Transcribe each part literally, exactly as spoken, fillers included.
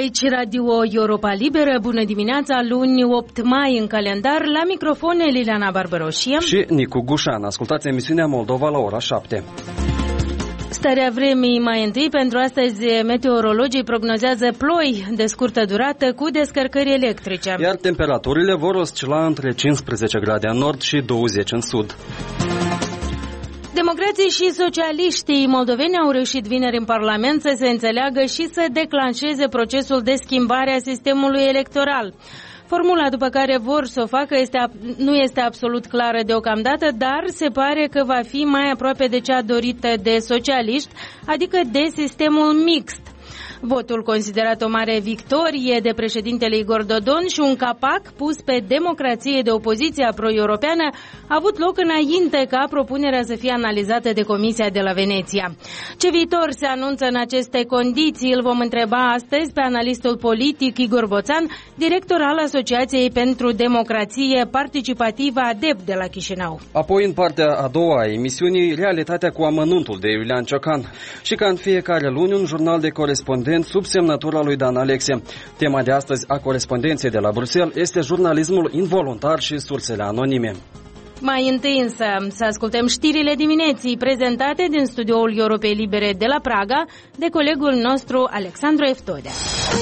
Aici Radio Europa Liberă, bună dimineața, luni opt mai în calendar, la microfon Liliana Barbăroșie și Nicu Gușan. Ascultați emisiunea Moldova la ora șapte. Starea vremii mai întâi. Pentru astăzi, meteorologii prognozează ploi de scurtă durată cu descărcări electrice. Iar temperaturile vor oscila între cincisprezece grade în nord și douăzeci în sud. Democrații și socialiștii moldoveni au reușit vineri în Parlament să se înțeleagă și să declanșeze procesul de schimbare a sistemului electoral. Formula după care vor să o facă este, nu este absolut clară deocamdată, dar se pare că va fi mai aproape de cea dorită de socialiști, adică de sistemul mixt. Votul considerat o mare victorie de președintele Igor Dodon și un capac pus pe democrație de opoziția pro-europeană a avut loc înainte ca propunerea să fie analizată de Comisia de la Veneția. Ce viitor se anunță în aceste condiții? Îl vom întreba astăzi pe analistul politic Igor Boțan, director al Asociației pentru Democrație Participativă ADEP de la Chișinău. Apoi, în partea a doua a emisiunii, realitatea cu amănuntul de Iulian Ciocan și ca în fiecare luni un jurnal de corespondență sub semnătura lui Dan Alexe. Tema de astăzi a corespondenței de la Bruxelles este jurnalismul involuntar și sursele anonime. Mai întâi însă să ascultăm știrile dimineții prezentate din studioul Europei Libere de la Praga de colegul nostru Alexandru Eftodea.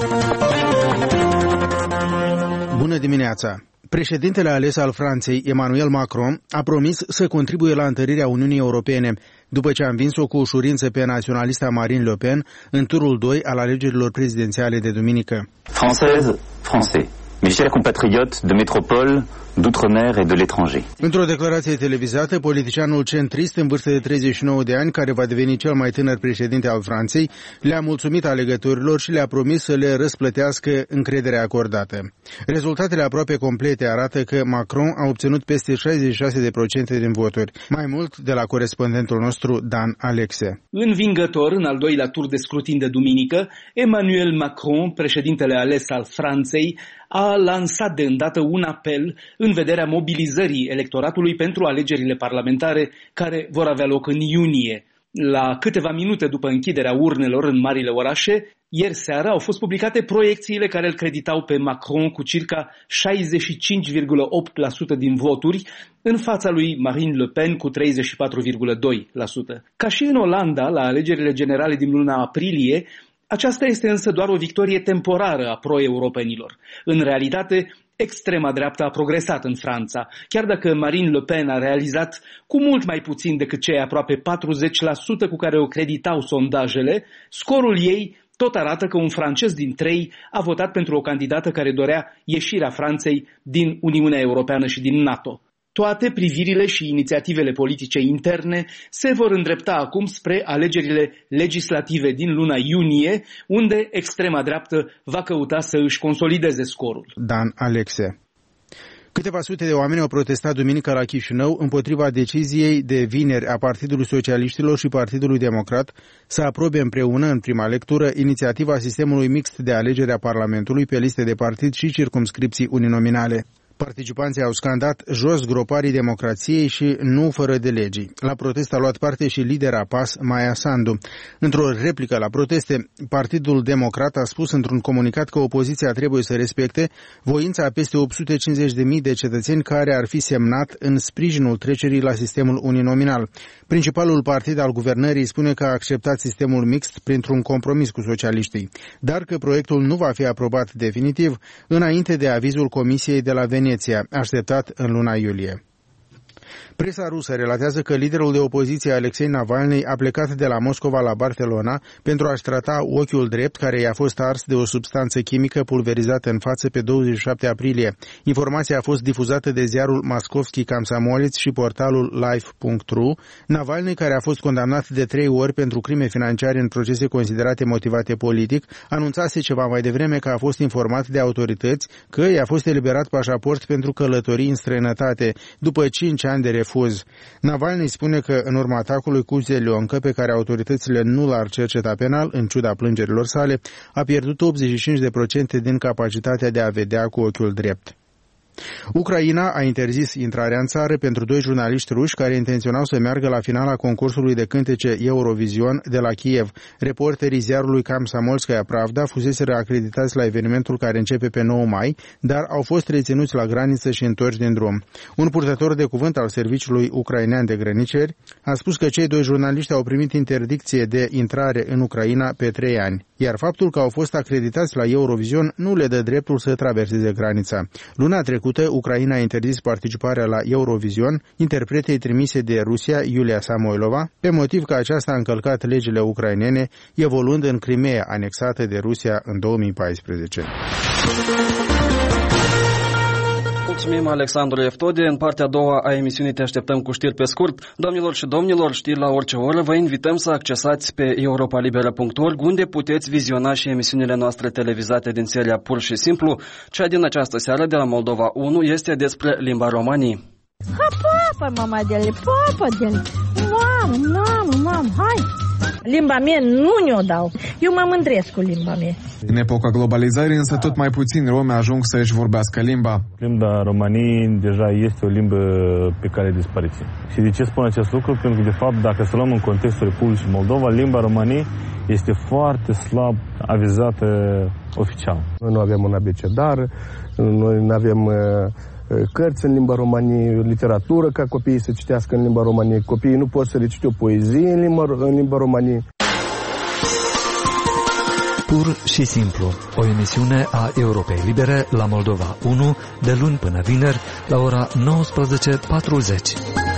Bună dimineața! Președintele ales al Franței, Emmanuel Macron, a promis să contribuie la întărirea Uniunii Europene, după ce a învins-o cu ușurință pe naționalista Marine Le Pen în turul doi al alegerilor prezidențiale de duminică. Française, français, mes chers compatriotes de métropole, d'outre-mer et de l'étranger. Într-o declarație televizată, politicianul centrist în vârstă de treizeci și nouă de ani, care va deveni cel mai tânăr președinte al Franței, le-a mulțumit alegătorilor și le-a promis să le răsplătească încrederea acordată. Rezultatele aproape complete arată că Macron a obținut peste șaizeci și șase la sută din voturi, mai mult de la corespondentul nostru Dan Alexe. Învingător în al doilea tur de scrutin de duminică, Emmanuel Macron, președintele ales al Franței, a lansat de îndată un apel în vederea mobilizării electoratului pentru alegerile parlamentare care vor avea loc în iunie. La câteva minute după închiderea urnelor în marile orașe, ieri seara au fost publicate proiecțiile care îl creditau pe Macron cu circa șaizeci și cinci virgulă opt la sută din voturi, în fața lui Marine Le Pen cu treizeci și patru virgulă doi la sută. Ca și în Olanda, la alegerile generale din luna aprilie, aceasta este însă doar o victorie temporară a pro-europenilor. În realitate, extrema dreaptă a progresat în Franța. Chiar dacă Marine Le Pen a realizat cu mult mai puțin decât cei aproape patruzeci la sută cu care o creditau sondajele, scorul ei tot arată că un francez din trei a votat pentru o candidată care dorea ieșirea Franței din Uniunea Europeană și din NATO. Toate privirile și inițiativele politice interne se vor îndrepta acum spre alegerile legislative din luna iunie, unde extrema dreaptă va căuta să își consolideze scorul. Dan Alexe. Câteva sute de oameni au protestat duminică la Chișinău împotriva deciziei de vineri a Partidului Socialiștilor și Partidului Democrat să aprobe împreună în prima lectură inițiativa sistemului mixt de alegere a Parlamentului pe liste de partid și circumscripții uninominale. Participanții au scandat jos groparii democrației și nu fără de legii. La protest a luat parte și lidera P A S, Maia Sandu. Într-o replică la proteste, Partidul Democrat a spus într-un comunicat că opoziția trebuie să respecte voința a peste opt sute cincizeci de mii de cetățeni care ar fi semnat în sprijinul trecerii la sistemul uninominal. Principalul partid al guvernării spune că a acceptat sistemul mixt printr-un compromis cu socialiștii, dar că proiectul nu va fi aprobat definitiv înainte de avizul Comisiei de la Veneția, așteptat în luna iulie. Presa rusă relatează că liderul de opoziție Alexei Navalny a plecat de la Moscova la Barcelona pentru a-și trata ochiul drept, care i-a fost ars de o substanță chimică pulverizată în față pe douăzeci și șapte aprilie. Informația a fost difuzată de ziarul Moskovski Komsomolets și portalul life punct ru. Navalny, care a fost condamnat de trei ori pentru crime financiare în procese considerate motivate politic, anunțase ceva mai devreme că a fost informat de autorități că i-a fost eliberat pașaport pentru călătorii în străinătate, după cinci ani de refuz. Navalny spune că în urma atacului cu zelioncă, pe care autoritățile nu l-ar cerceta penal, în ciuda plângerilor sale, a pierdut optzeci și cinci la sută din capacitatea de a vedea cu ochiul drept. Ucraina a interzis intrarea în țară pentru doi jurnaliști ruși care intenționau să meargă la finala concursului de cântece Eurovision de la Kiev. Reporterii ziarului Komsomolskaya Pravda fuseseră acreditați la evenimentul care începe pe nouă mai, dar au fost reținuți la graniță și întorși din drum. Un purtător de cuvânt al serviciului ucrainean de grăniceri a spus că cei doi jurnaliști au primit interdicție de intrare în Ucraina pe trei ani, iar faptul că au fost acreditați la Eurovision nu le dă dreptul să traverseze granița. Luna trecută, Ucraina a interzis participarea la Eurovision interpretei trimise de Rusia, Iulia Samoilova, pe motiv că aceasta a încălcat legile ucrainene, evoluând în Crimea, anexată de Rusia în două mii paisprezece. Mulțumim, Alexandru Eftode. În partea a doua a emisiunii te așteptăm cu știri pe scurt. Doamnelor și domnilor, știri la orice oră, vă invităm să accesați pe europa libera punct org, unde puteți viziona și emisiunile noastre televizate din seria Pur și Simplu. Cea din această seară de la Moldova unu este despre limba romanii. Ha, papa, mama dele, papa dele, mamă, mamă, mamă, hai! Limba mea nu ne-o dau. Eu mă mândresc cu limba mea. În epoca globalizării, însă tot mai puțini romi ajung să își vorbească limba. Limba României deja este o limbă pe care dispariție. Și de ce spun acest lucru? Pentru că, de fapt, dacă să luăm în contextul Republicii Moldova, limba României este foarte slab avizată oficial. Noi nu avem un abecedar, noi nu avem cărți în limba României, literatură ca copiii să citească în limba României. Copiii nu pot să recite o poezie în limba, în limba României. Pur și simplu, o emisiune a Europei Libere la Moldova unu, de luni până vineri, la ora nouăsprezece patruzeci.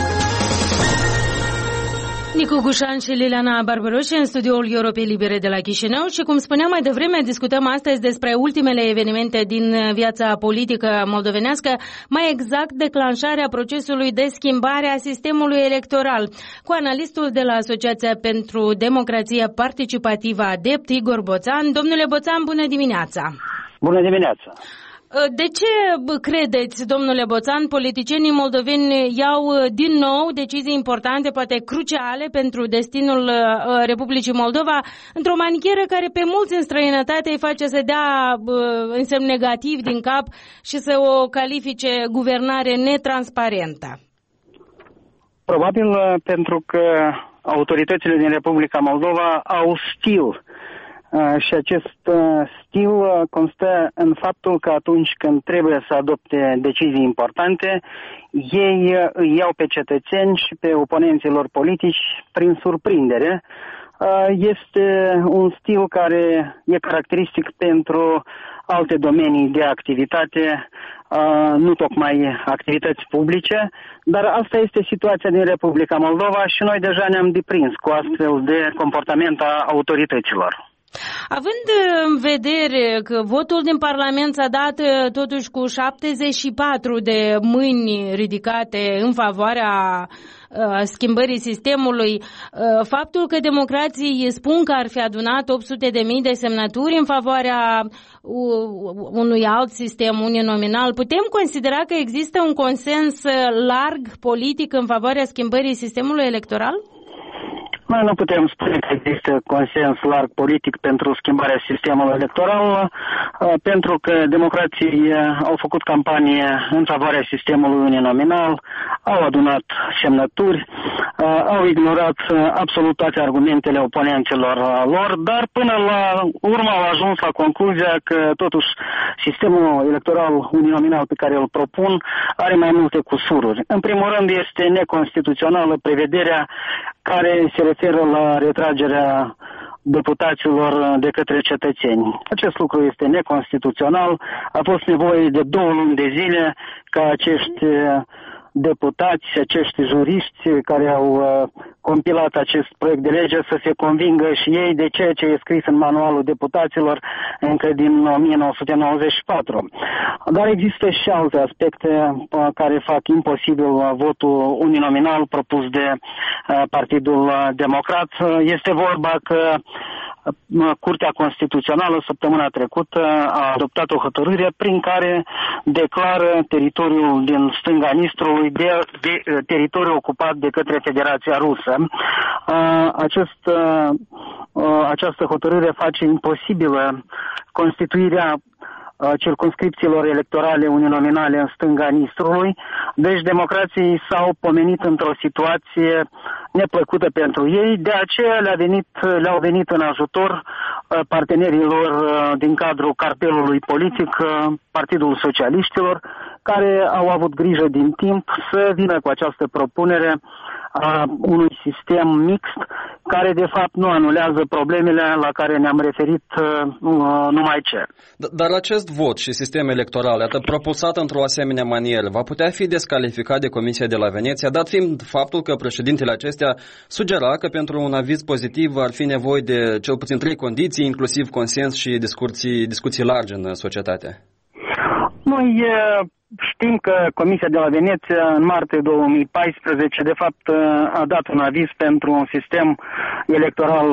Nicu Gușan și Liliana Barbaroșe în studioul Europei Libere de la Chișinău și, cum spuneam mai devreme, discutăm astăzi despre ultimele evenimente din viața politică moldovenească, mai exact declanșarea procesului de schimbare a sistemului electoral. Cu analistul de la Asociația pentru Democrație Participativă ADEPT, Igor Boțan. Domnule Boțan, bună dimineața! Bună dimineața! De ce credeți, domnule Boțan, politicienii moldoveni iau din nou decizii importante, poate cruciale pentru destinul Republicii Moldova, într-o manieră care pe mulți în străinătate îi face să dea însemn negativ din cap și să o califice guvernare netransparentă? Probabil pentru că autoritățile din Republica Moldova au stil. Și acest stil constă în faptul că atunci când trebuie să adopte decizii importante, ei îi iau pe cetățeni și pe oponenții lor politici prin surprindere. Este un stil care e caracteristic pentru alte domenii de activitate, nu tocmai activități publice, dar asta este situația din Republica Moldova și noi deja ne-am deprins cu astfel de comportament a autorităților. Având în vedere că votul din Parlament s-a dat totuși cu șaptezeci și patru de mâini ridicate în favoarea schimbării sistemului, faptul că democrații spun că ar fi adunat opt sute de mii de semnături în favoarea unui alt sistem uninominal, putem considera că există un consens larg politic în favoarea schimbării sistemului electoral? Noi nu putem spune că există consens larg politic pentru schimbarea sistemului electoral, pentru că democrații au făcut campanie în favoarea sistemului uninominal, au adunat semnături, au ignorat absolut toate argumentele oponenților lor, dar până la urmă au ajuns la concluzia că totuși sistemul electoral uninominal pe care îl propun are mai multe cusururi. În primul rând este neconstituțională prevederea care se referă la retragerea deputaților de către cetățeni. Acest lucru este neconstituțional. A fost nevoie de două luni de zile ca acești deputați, acești juriști care au uh, compilat acest proiect de lege să se convingă și ei de ceea ce e scris în manualul deputaților încă din o mie nouă sute nouăzeci și patru. Dar există și alte aspecte uh, care fac imposibil uh, votul uninominal propus de uh, Partidul Democrat. Uh, este vorba că Curtea Constituțională săptămâna trecută a adoptat o hotărâre prin care declară teritoriul din stânga Nistrului de, de teritoriu ocupat de către Federația Rusă. Acest, această hotărâre face imposibilă constituirea circumscripțiilor electorale uninominale în stânga Nistrului. Deci democrații s-au pomenit într-o situație neplăcută pentru ei, de aceea le-a venit, le-au venit în ajutor partenerilor din cadrul cartelului politic, Partidul Socialiștilor, care au avut grijă din timp să vină cu această propunere a unui sistem mixt, care de fapt nu anulează problemele la care ne-am referit uh, numai ce. Dar acest vot și sistem electoral, iată, propulsat într-o asemenea manieră, va putea fi descalificat de Comisia de la Veneția, dat fiind faptul că președintele acestea sugera că pentru un aviz pozitiv ar fi nevoie de cel puțin trei condiții, inclusiv consens și discuții, discuții largi în societate. Noi știm că Comisia de la Veneția în martie două mii paisprezece de fapt a dat un aviz pentru un sistem electoral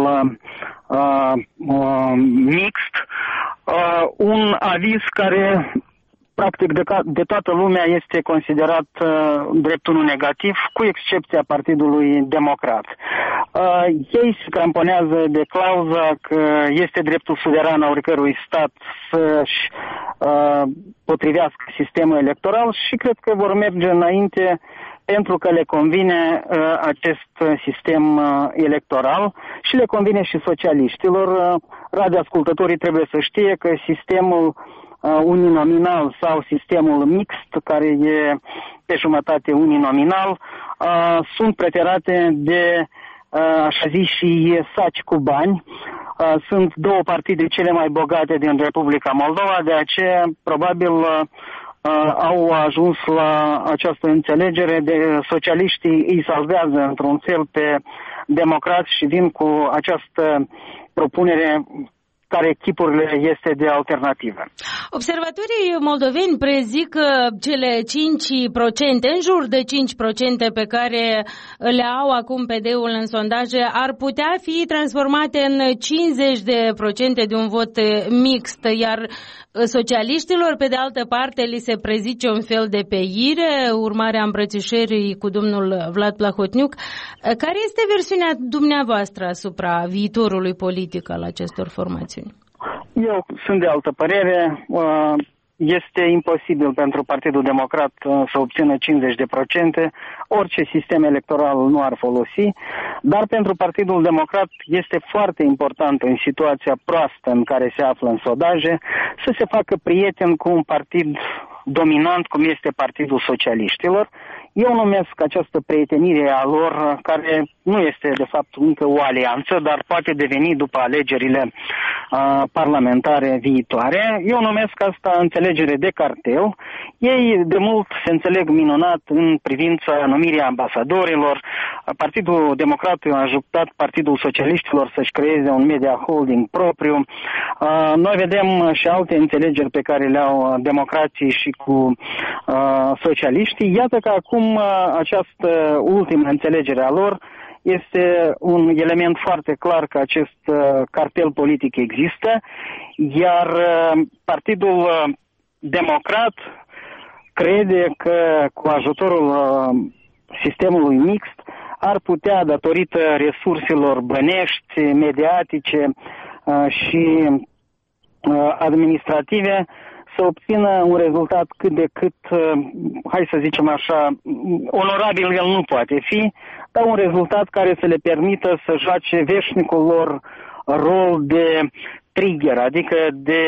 uh, uh, mixt, uh, un aviz care practic de, ca, de toată lumea este considerat uh, drept unul negativ, cu excepția Partidului Democrat. Uh, ei se cramponează de clauza că este dreptul suveran a oricărui stat să-și uh, potrivească sistemul electoral și cred că vor merge înainte pentru că le convine uh, acest sistem uh, electoral și le convine și socialiștilor. Uh, radioascultătorii trebuie să știe că sistemul uh, uninominal sau sistemul mixt, care e pe jumătate uninominal, uh, sunt preferate de uh, așa zis și saci cu bani. Uh, sunt două partide cele mai bogate din Republica Moldova, de aceea probabil uh, Uh, au ajuns la această înțelegere, de socialiștii îi salvează într-un fel pe democrați și vin cu această propunere care chipurile este de alternativă. Observatorii moldoveni prezic că cele cinci la sută, în jur de cinci la sută pe care le au acum P D-ul în sondaje, ar putea fi transformate în cincizeci la sută de un vot mixt, iar socialiștilor, pe de altă parte, li se prezice un fel de peire, urmarea îmbrățișării cu domnul Vlad Plahotniuc. Care este versiunea dumneavoastră asupra viitorului politic al acestor formațiuni? Eu sunt de altă părere. Este imposibil pentru Partidul Democrat să obțină cincizeci la sută. Orice sistem electoral nu ar folosi, dar pentru Partidul Democrat este foarte important în situația proastă în care se află în sondaje să se facă prieten cu un partid dominant cum este Partidul Socialiștilor. Eu numesc această prietenire a lor, care nu este de fapt încă o alianță, dar poate deveni după alegerile uh, parlamentare viitoare. Eu numesc asta înțelegere de cartel. Ei de mult se înțeleg minunat în privința numirii ambasadorilor. Partidul Democrat a ajutat Partidul Socialiștilor să-și creeze un media holding propriu. Uh, noi vedem și alte înțelegeri pe care le-au democrații și cu uh, socialiștii. Iată că acum această ultimă înțelegere a lor este un element foarte clar că acest cartel politic există, iar Partidul Democrat crede că cu ajutorul sistemului mixt ar putea, datorită resurselor bănești, mediatice și administrative, să obțină un rezultat cât de cât, hai să zicem așa, onorabil el nu poate fi, dar un rezultat care să le permită să joace veșnicul lor rol de trigger, adică de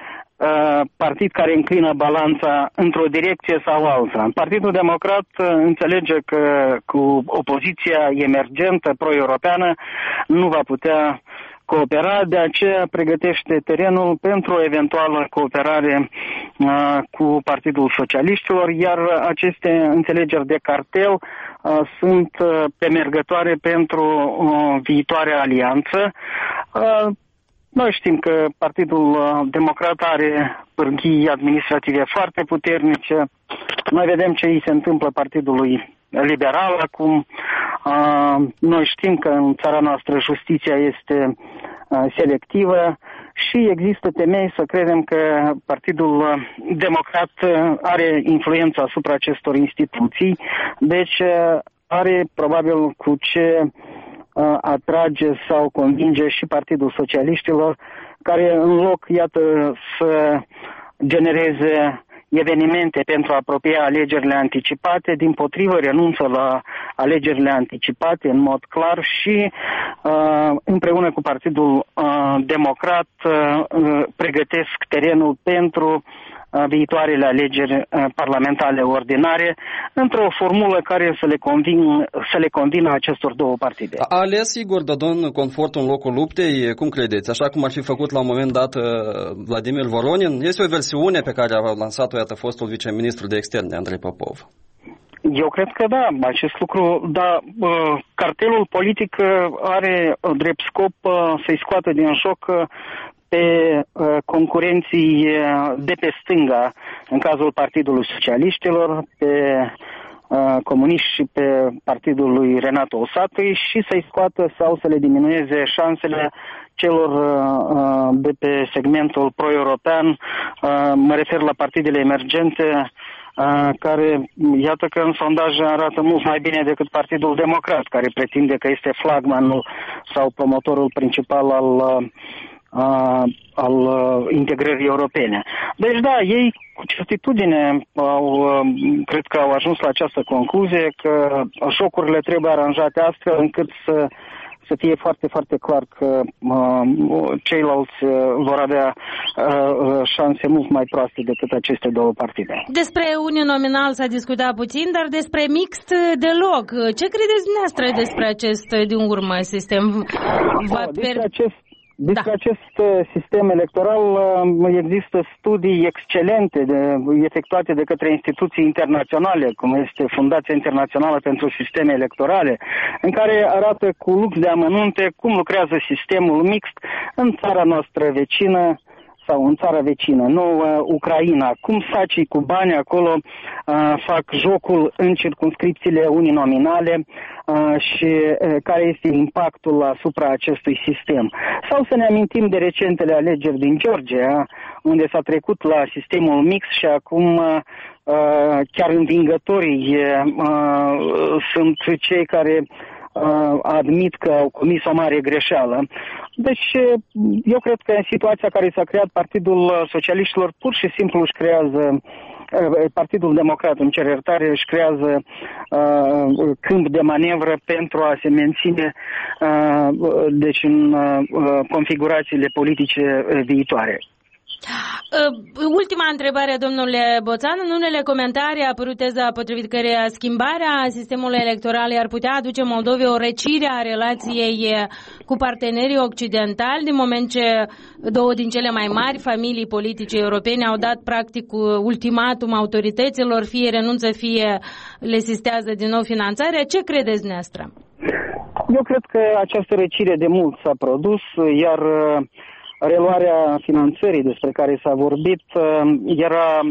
uh, partid care înclină balanța într-o direcție sau alta. Partidul Democrat înțelege că cu opoziția emergentă pro-europeană nu va putea coopera, de aceea pregătește terenul pentru o eventuală cooperare uh, cu Partidul Socialiștilor, iar aceste înțelegeri de cartel uh, sunt uh, pemergătoare pentru o uh, viitoare alianță. Uh, noi știm că Partidul uh, Democrat are pârghii administrative foarte puternice. Noi vedem ce îi se întâmplă Partidului Liberal acum. Uh, noi știm că în țara noastră justiția este uh, selectivă și există temei să credem că Partidul Democrat are influență asupra acestor instituții, deci uh, are probabil cu ce uh, atrage sau convinge și Partidul Socialiștilor, care în loc, iată, să genereze evenimente pentru a apropia alegerile anticipate, dimpotrivă renunță la alegerile anticipate în mod clar și uh, împreună cu Partidul uh, Democrat uh, pregătesc terenul pentru uh, viitoarele alegeri uh, parlamentare ordinare într-o formulă care să le, convin, să le convină acestor două partide. A ales Igor Dodon confort în locul luptei, cum credeți? Așa cum ar fi făcut la un moment dat Vladimir Voronin? Este o versiune pe care a lansat-o, iată, fostul viceministru de externe, Andrei Popov. Eu cred că da, acest lucru, dar cartelul politic are drept scop să-i scoată din șoc pe concurenții de pe stânga, în cazul Partidului Socialiștilor, pe comuniști și pe partidul lui Renato Osatăi și să-i scoată sau să le diminueze șansele celor de pe segmentul pro-european, mă refer la partidele emergente, care, iată că în sondaje arată mult mai bine decât Partidul Democrat, care pretinde că este flagmanul sau promotorul principal al, al integrării europene. Deci da, ei cu certitudine au, cred că au ajuns la această concluzie că șocurile trebuie aranjate astfel încât să să fie foarte, foarte clar că uh, ceilalți uh, vor avea uh, șanse mult mai proaste decât aceste două partide. Despre uninominal s-a discutat puțin, dar despre mixt deloc. Ce credeți dumneavoastră despre acest din urmă sistem? Va oh, despre acest Despre da. acest sistem electoral există studii excelente de, efectuate de către instituții internaționale, cum este Fundația Internațională pentru Sisteme Electorale, în care arată cu lux de amănunte cum lucrează sistemul mixt în țara noastră vecină sau în țara vecină, nouă Ucraina, cum sacii cu bani acolo uh, fac jocul în circumscripțiile uninominale uh, și uh, care este impactul asupra acestui sistem. Sau să ne amintim de recentele alegeri din Georgia, unde s-a trecut la sistemul mix și acum uh, chiar învingătorii uh, sunt cei care admit că au comis o mare greșeală. Deci eu cred că în situația care s-a creat Partidul Socialiștilor pur și simplu își creează, Partidul Democrat, îmi cer iertare, își creează uh, câmp de manevră pentru a se menține uh, deci în uh, configurațiile politice viitoare. Ultima întrebare, domnule Boțan. În unele comentarii a apărut teza potrivit căreia schimbarea sistemului electoral ar putea aduce Moldovei o recire a relației cu partenerii occidentali, din moment ce două din cele mai mari familii politice europene au dat practic ultimatum autorităților, fie renunță, fie le sistează din nou finanțarea. Ce credeți dumneavoastră? Eu cred că această recire de mult s-a produs, iar reluarea finanțării despre care s-a vorbit era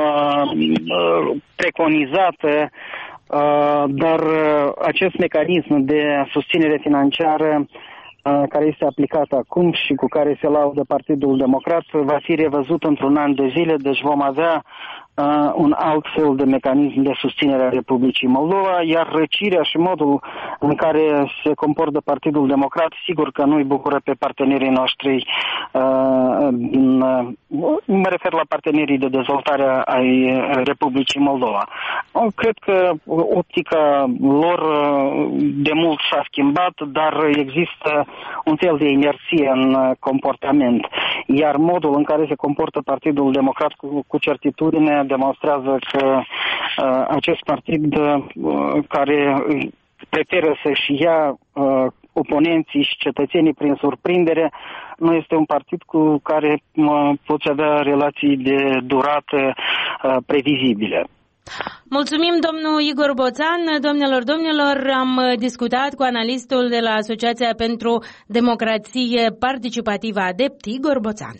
preconizată, dar acest mecanism de susținere financiară care este aplicat acum și cu care se laudă Partidul Democrat va fi revăzut într-un an de zile, deci vom avea uh, un alt fel de mecanism de susținere a Republicii Moldova, iar răcirea și modul în care se comportă Partidul Democrat, sigur că nu îi bucură pe partenerii noștri, uh, din, uh, mă refer la partenerii de dezvoltare ai Republicii Moldova. Uh, cred că optica lor uh, de mult s-a schimbat, dar există un fel de inerție în comportament, iar modul în care se comportă Partidul Democrat cu, cu certitudine demonstrează că uh, acest partid uh, care preferă să-și ia uh, oponenții și cetățenii prin surprindere nu este un partid cu care uh, poți avea relații de durată uh, previzibile. Mulțumim, domnul Igor Boțan. Domnilor, domnilor, am discutat cu analistul de la Asociația pentru Democrație Participativă ADEPT, Igor Boțan.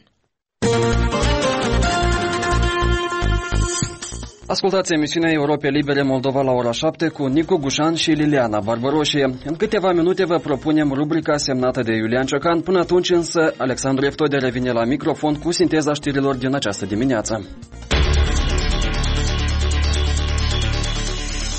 Ascultați emisiunea Europe Libere Moldova la ora șapte cu Nicu Gușan și Liliana Barbaroșie. În câteva minute vă propunem rubrica semnată de Iulian Ciocan. Până atunci însă, Alexandru Eftode revine la microfon cu sinteza știrilor din această dimineață.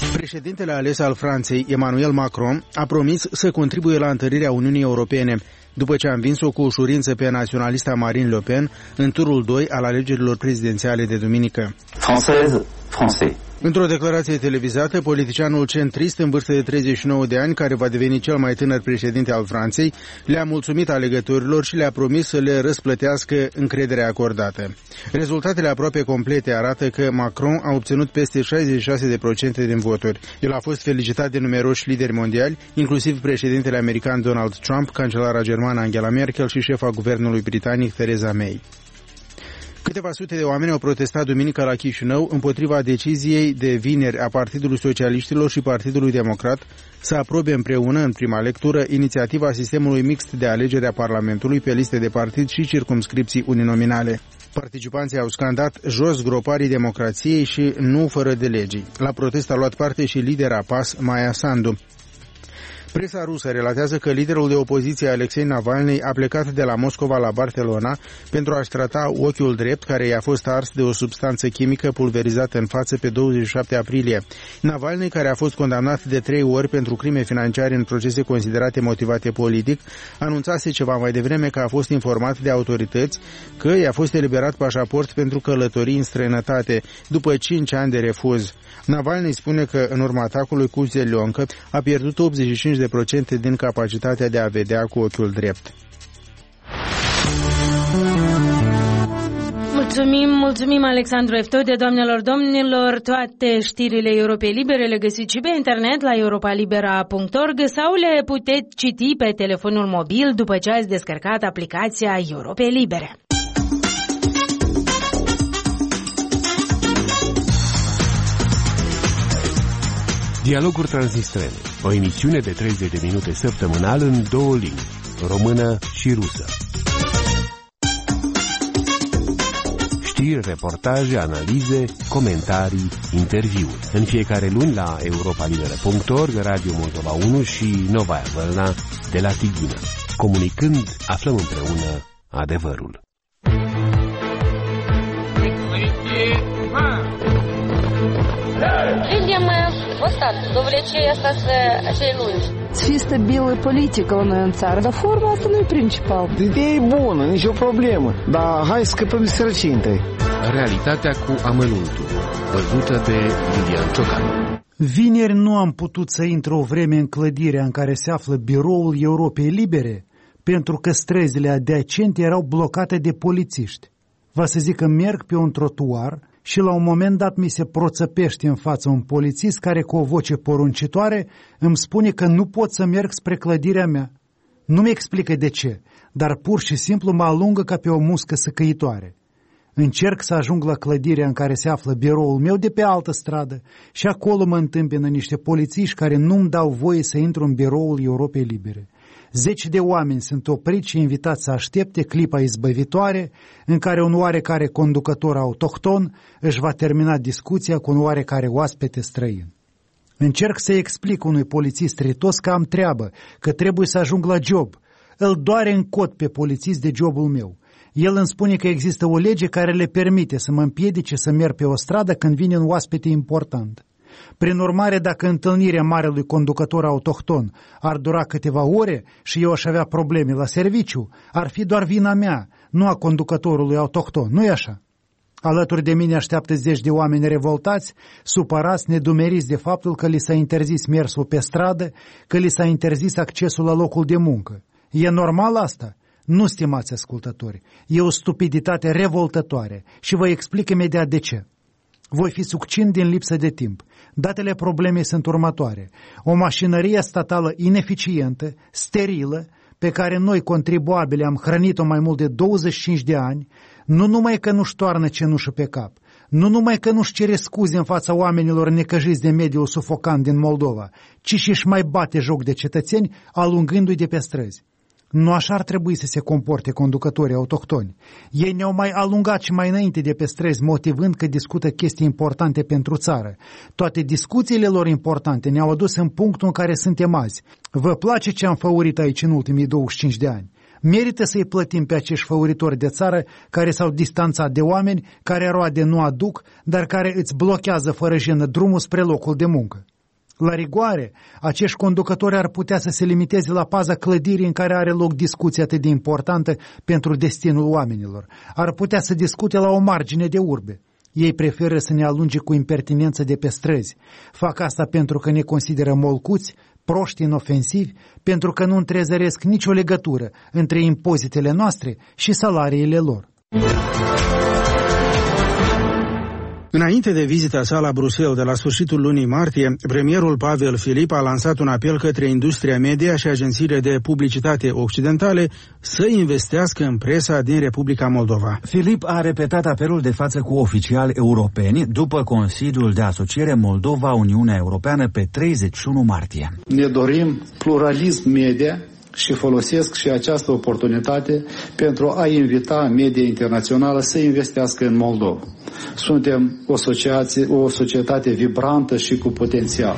Președintele ales al Franței, Emmanuel Macron, a promis să contribuie la întărirea Uniunii Europene. după ce a învins-o cu ușurință pe naționalista Marine Le Pen în turul doi al alegerilor prezidențiale de duminică. Française, français. Într-o declarație televizată, politicianul centrist în vârstă de treizeci și nouă de ani, care va deveni cel mai tânăr președinte al Franței, le-a mulțumit alegătorilor și le-a promis să le răsplătească încrederea acordată. Rezultatele aproape complete arată că Macron a obținut peste șaizeci și șase la sută din voturi. El a fost felicitat de numeroși lideri mondiali, inclusiv președintele american Donald Trump, cancelara germană Angela Merkel și șefa guvernului britanic Theresa May. Câteva sute de oameni au protestat duminică la Chișinău împotriva deciziei de vineri a Partidului Socialiștilor și Partidului Democrat să aprobe împreună, în prima lectură, inițiativa sistemului mixt de alegere a Parlamentului pe liste de partid și circumscripții uninominale. Participanții au scandat jos groparii democrației și nu fără de legii. La protest a luat parte și lidera P A S, Maia Sandu. Presa rusă relatează că liderul de opoziție Alexei Navalny a plecat de la Moscova la Barcelona pentru a-și trata ochiul drept, care i-a fost ars de o substanță chimică pulverizată în față pe douăzeci și șapte aprilie. Navalny, care a fost condamnat de trei ori pentru crime financiare în procese considerate motivate politic, anunțase ceva mai devreme că a fost informat de autorități că i-a fost eliberat pașaport pentru călătorii în străinătate, după cinci ani de refuz. Navalny spune că în urma atacului cu zelioncă a pierdut optzeci și cinci la sută din capacitatea de a vedea cu ochiul drept. Mulțumim, mulțumim Alexandru Eftode, doamnelor, domnilor. Toate știrile Europei Libere le găsiți și pe internet la europa libera punct org sau le puteți citi pe telefonul mobil după ce ați descărcat aplicația Europei Libere. Dialoguri Transnistrene, o emisiune de treizeci de minute săptămânal în două limbi, română și rusă. Știri, reportaje, analize, comentarii, interviuri. În fiecare luni la europa libera punct org, Radio Moldova unu și Novaya Vălna de la Tighina. Comunicând, aflăm împreună adevărul. Видим остатки до влечения остаться acei luni. Să fie stabilă politică la noi în țară, dar forma asta nu e principal. Ideea e bună, nicio problemă, dar hai să scăpăm de sărăcie întâi. Realitatea cu amănuntul, văzută de Lilian Ciocan. Vineri nu am putut să intru o vreme în clădirea în care se află biroul Europei Libere, pentru că străzile adiacente erau blocate de polițiști. Va să zic că merg pe un trotuar și la un moment dat mi se proțăpește în față un polițist care cu o voce poruncitoare îmi spune că nu pot să merg spre clădirea mea. Nu-mi explică de ce, dar pur și simplu mă alungă ca pe o muscă săcăitoare. Încerc să ajung la clădirea în care se află biroul meu de pe altă stradă și acolo mă întâmpină niște polițiști care nu-mi dau voie să intru în biroul Europei Libere. Zeci de oameni sunt opriți și invitați să aștepte clipa izbăvitoare în care un oarecare conducător autohton își va termina discuția cu un oarecare oaspete străin. Încerc să-i explic unui polițist ritos că am treabă, că trebuie să ajung la job. Îl doare în cot pe polițist de jobul meu. El îmi spune că există o lege care le permite să mă împiedice să merg pe o stradă când vine un oaspete important. Prin urmare, dacă întâlnirea marelui conducător autohton ar dura câteva ore și eu aș avea probleme la serviciu, ar fi doar vina mea, nu a conducătorului autohton, nu-i așa? Alături de mine așteaptă zeci de oameni revoltați, supărați, nedumeriți de faptul că li s-a interzis mersul pe stradă, că li s-a interzis accesul la locul de muncă. E normal asta? Nu, stimați ascultători, e o stupiditate revoltătoare și vă explic imediat de ce. Voi fi succint din lipsă de timp. Datele problemei sunt următoare. O mașinărie statală ineficientă, sterilă, pe care noi, contribuabili, am hrănit-o mai mult de douăzeci și cinci de ani, nu numai că nu-și toarnă cenușă pe cap, nu numai că nu-și cere scuze în fața oamenilor necăjiți de mediul sufocant din Moldova, ci și-și mai bate joc de cetățeni, alungându-i de pe străzi. Nu așa ar trebui să se comporte conducătorii autohtoni. Ei ne-au mai alungat și mai înainte de pe străzi, motivând că discută chestii importante pentru țară. Toate discuțiile lor importante ne-au adus în punctul în care suntem azi. Vă place ce am făurit aici în ultimii douăzeci și cinci de ani? Merită să-i plătim pe acești făuritori de țară care s-au distanțat de oameni, care roade nu aduc, dar care îți blochează fără jenă drumul spre locul de muncă. La rigoare, acești conducători ar putea să se limiteze la paza clădirii în care are loc discuția atât de importantă pentru destinul oamenilor. Ar putea să discute la o margine de urbe. Ei preferă să ne alunge cu impertinență de pe străzi. Fac asta pentru că ne consideră molcuți, proști, inofensivi, pentru că nu întrezăresc nicio legătură între impozitele noastre și salariile lor. Înainte de vizita sa la Bruxelles de la sfârșitul lunii martie, premierul Pavel Filip a lansat un apel către industria media și agențiile de publicitate occidentale să investească în presa din Republica Moldova. Filip a repetat apelul de față cu oficiali europeni după Consiliul de Asociere Moldova-Uniunea Europeană pe treizeci și unu martie. Ne dorim pluralism media și folosesc și această oportunitate pentru a invita media internațională să investească în Moldova. Suntem o, o societate vibrantă și cu potențial.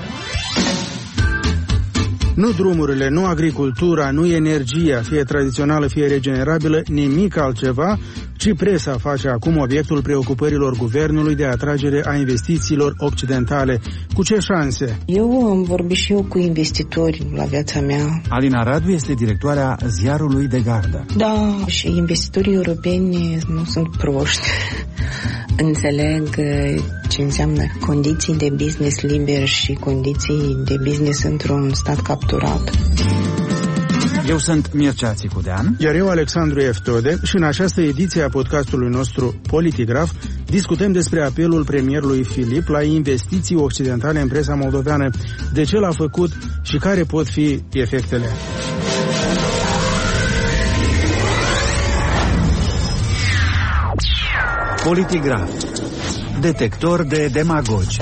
Nu drumurile, nu agricultura, nu energia, fie tradițională, fie regenerabilă, nimic altceva, ci presa face acum obiectul preocupărilor guvernului de atragere a investițiilor occidentale. Cu ce șanse? Eu am vorbit și eu cu investitori la viața mea. Alina Radu este directoarea ziarului De Gardă. Da, și investitorii europeni nu sunt proști. Înțeleg ce înseamnă condiții de business liber și condiții de business într-un stat capturat. Eu sunt Mircea Țicudean. Iar eu, Alexandru Eftode, și în această ediție a podcastului nostru Politigraf discutăm despre apelul premierului Filip la investiții occidentale în presa moldoveană, de ce l-a făcut și care pot fi efectele. Politigraf. Detector de demagogi.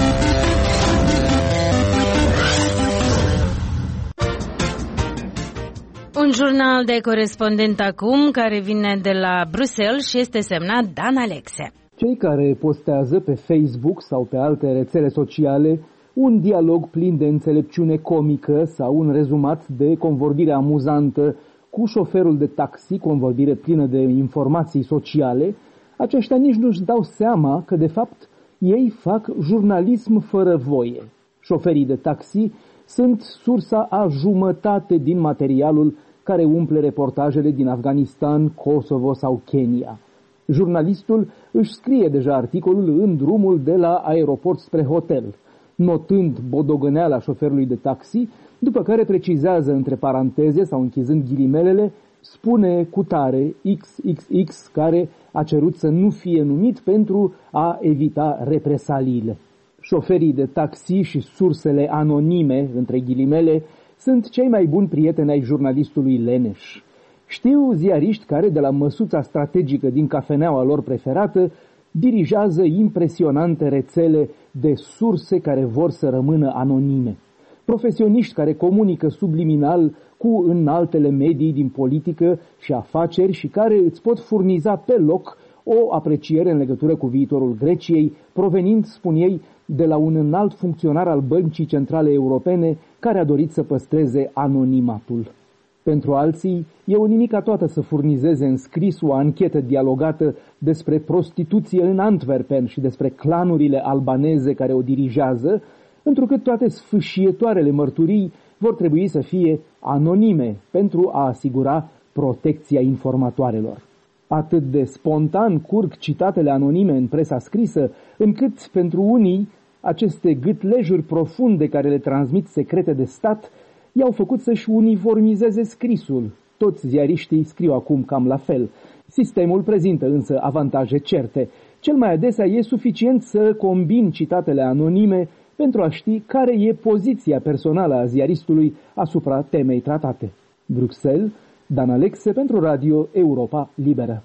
Un jurnal de corespondent acum, care vine de la Bruxelles și este semnat Dan Alexe. Cei care postează pe Facebook sau pe alte rețele sociale un dialog plin de înțelepciune comică sau un rezumat de convorbire amuzantă cu șoferul de taxi, convorbire plină de informații sociale, aceștia nici nu-și dau seama că, de fapt, ei fac jurnalism fără voie. Șoferii de taxi sunt sursa a jumătate din materialul care umple reportajele din Afganistan, Kosovo sau Kenya. Jurnalistul își scrie deja articolul în drumul de la aeroport spre hotel, notând bodogăneala șoferului de taxi, după care precizează între paranteze sau închizând ghilimelele, spune cu tare X X X care a cerut să nu fie numit pentru a evita represaliile. Șoferii de taxi și sursele anonime, între ghilimele, sunt cei mai buni prieteni ai jurnalistului leneș. Știu ziariști care, de la măsuța strategică din cafeneaua lor preferată, dirigează impresionante rețele de surse care vor să rămână anonime. Profesioniști care comunică subliminal cu înaltele medii din politică și afaceri și care îți pot furniza pe loc o apreciere în legătură cu viitorul Greciei, provenind, spun ei, de la un înalt funcționar al Băncii Centrale Europene care a dorit să păstreze anonimatul. Pentru alții, e o nimica toată să furnizeze în scris o anchetă dialogată despre prostituție în Antwerpen și despre clanurile albaneze care o dirigează, întrucât toate sfâșietoarele mărturii vor trebui să fie anonime pentru a asigura protecția informatoarelor. Atât de spontan curg citatele anonime în presa scrisă, încât pentru unii aceste gâtlejuri profunde care le transmit secrete de stat i-au făcut să-și uniformizeze scrisul. Toți ziariștii scriu acum cam la fel. Sistemul prezintă însă avantaje certe. Cel mai adesea e suficient să combini citatele anonime pentru a ști care e poziția personală a ziaristului asupra temei tratate. Bruxelles, Dan Alexe pentru Radio Europa Liberă.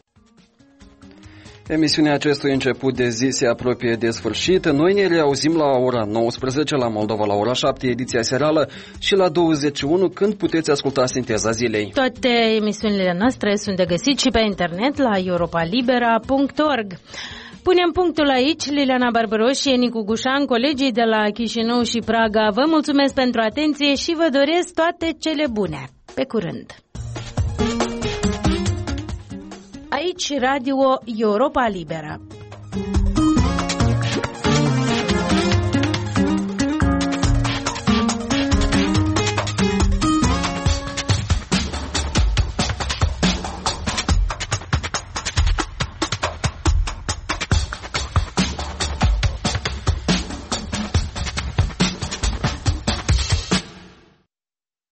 Emisiunea acestui început de zi se apropie de sfârșit. Noi ne reauzim la ora nouăsprezece la Moldova, la ora șapte, ediția serială, și la douăzeci și unu, când puteți asculta Sinteza Zilei. Toate emisiunile noastre sunt de găsit și pe internet la europa libera punct org. Punem punctul aici. Liliana Barbaros și Enicu Gușan, colegii de la Chișinău și Praga, vă mulțumesc pentru atenție și vă doresc toate cele bune. Pe curând! Aici Radio Europa Liberă.